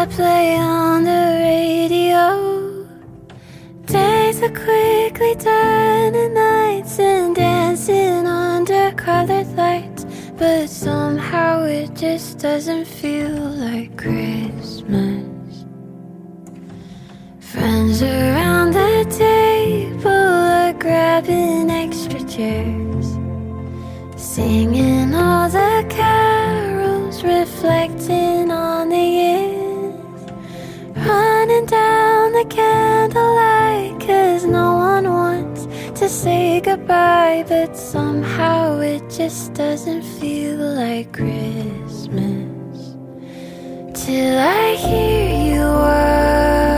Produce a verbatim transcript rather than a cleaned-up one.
play on the radio. Days are quickly turning nights and dancing under colored lights, but somehow it just doesn't feel like Christmas. Friends around the table are grabbing extra chairs, singing all the carols, reflecting on the years, running down the candlelight, 'cause no one wants to say goodbye, but somehow it just doesn't feel like Christmas till I hear you work.